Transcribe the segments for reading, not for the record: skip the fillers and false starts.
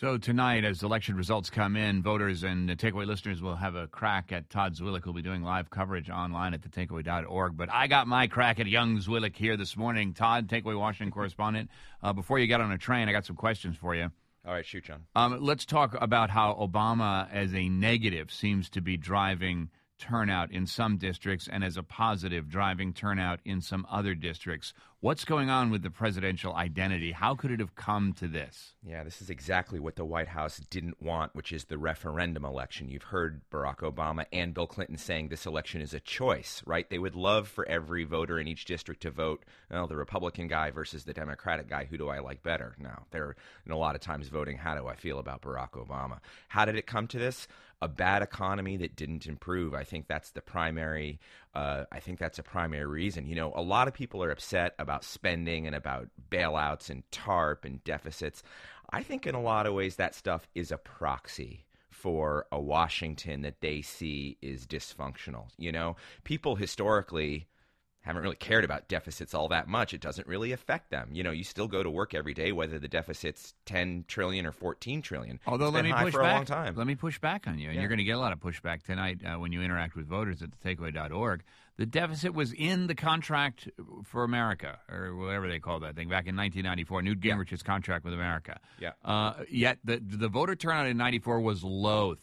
So tonight, as election results come in, voters and Takeaway listeners will have a crack at Todd Zwillich, who'll be doing live coverage online at thetakeaway.org. But I got my crack at young Zwillich here this morning. Todd, Takeaway Washington correspondent. Before you get on a train, I got some questions for you. All right, shoot, John. Let's talk about how Obama, as a negative, seems to be driving turnout in some districts and as a positive driving turnout in some other districts. What's going on with the presidential identity? How could it have come to this? Yeah, this is exactly what the White House didn't want, which is the referendum election. You've heard Barack Obama and Bill Clinton saying this election is a choice, right? They would love for every voter in each district to vote, the Republican guy versus the Democratic guy. Who do I like better? Now, they're a lot of times voting, how do I feel about Barack Obama? How did it come to this? A bad economy that didn't improve. I think that's the primary. That's a primary reason. You know, a lot of people are upset about spending and about bailouts and TARP and deficits. I think in a lot of ways that stuff is a proxy for a Washington that they see is dysfunctional. You know, people historically haven't really cared about deficits all that much. It doesn't really affect them. You know, you still go to work every day, whether the deficit's $10 trillion or $14 trillion. Although let me push back on you, and you're going to get a lot of pushback tonight when you interact with voters at thetakeaway.org. The deficit was in the contract for America, or whatever they call that thing, back in 1994, Newt Gingrich's contract with America. Yeah. Yet the voter turnout in 94 was low,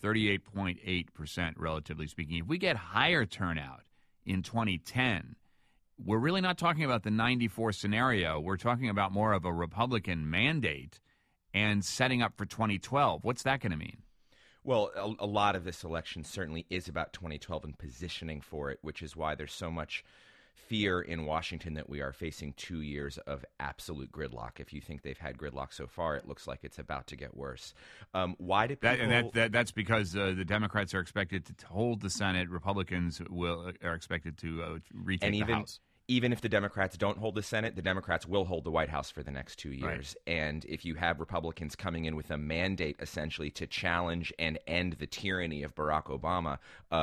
38.8%, relatively speaking. If we get higher turnout in 2010, we're really not talking about the 94 scenario. We're talking about more of a Republican mandate and setting up for 2012. What's that going to mean? Well, a lot of this election certainly is about 2012 and positioning for it, which is why there's so much fear in Washington that we are facing 2 years of absolute gridlock. If you think they've had gridlock so far, it looks like it's about to get worse. Why do people... That's because the Democrats are expected to hold the Senate. Republicans are expected to retake the House. Even if the Democrats don't hold the Senate, the Democrats will hold the White House for the next 2 years. Right. And if you have Republicans coming in with a mandate essentially to challenge and end the tyranny of Barack Obama,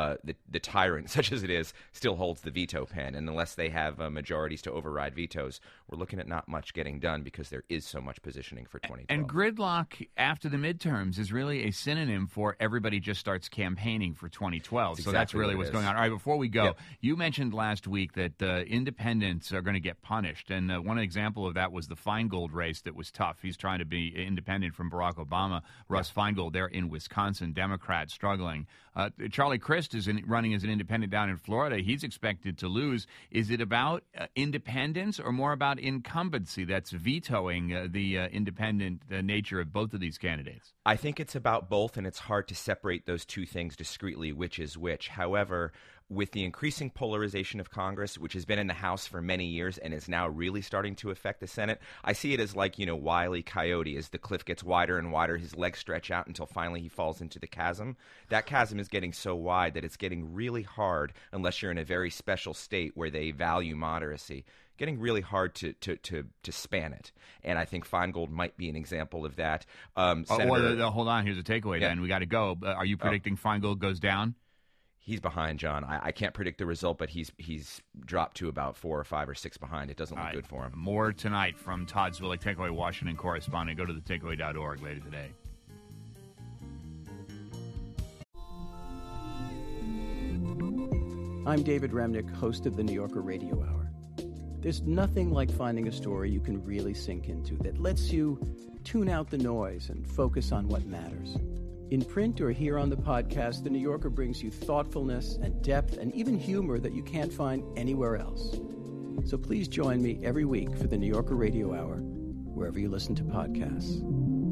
the tyrant, such as it is, still holds the veto pen. And unless they have majorities to override vetoes, we're looking at not much getting done because there is so much positioning for 2012. And gridlock after the midterms is really a synonym for everybody just starts campaigning for 2012. So that's really what's going on. All right, before we go, You mentioned last week that independents are going to get punished. And one example of that was the Feingold race that was tough. He's trying to be independent from Barack Obama. Russ Feingold there in Wisconsin, Democrat struggling. Charlie Crist is running as an independent down in Florida. He's expected to lose. Is it about independence or more about incumbency that's vetoing the independent nature of both of these candidates? I think it's about both, and it's hard to separate those two things discreetly, which is which. However, with the increasing polarization of Congress, which has been in the House for many years and is now really starting to affect the Senate, I see it as like, Wile E. Coyote. As the cliff gets wider and wider, his legs stretch out until finally he falls into the chasm. That chasm is getting so wide that it's getting really hard, unless you're in a very special state where they value moderacy, getting really hard to span it. And I think Feingold might be an example of that. Hold on. Here's a takeaway then. We got to go. Are you predicting Feingold goes down? He's behind, John. I can't predict the result, but he's dropped to about 4 or 5 or 6 behind. It doesn't look good for him. More tonight from Todd Zwillich, Takeaway Washington correspondent. Go to thetakeaway.org later today. I'm David Remnick, host of the New Yorker Radio Hour. There's nothing like finding a story you can really sink into that lets you tune out the noise and focus on what matters. In print or here on the podcast, The New Yorker brings you thoughtfulness and depth and even humor that you can't find anywhere else. So please join me every week for The New Yorker Radio Hour, wherever you listen to podcasts.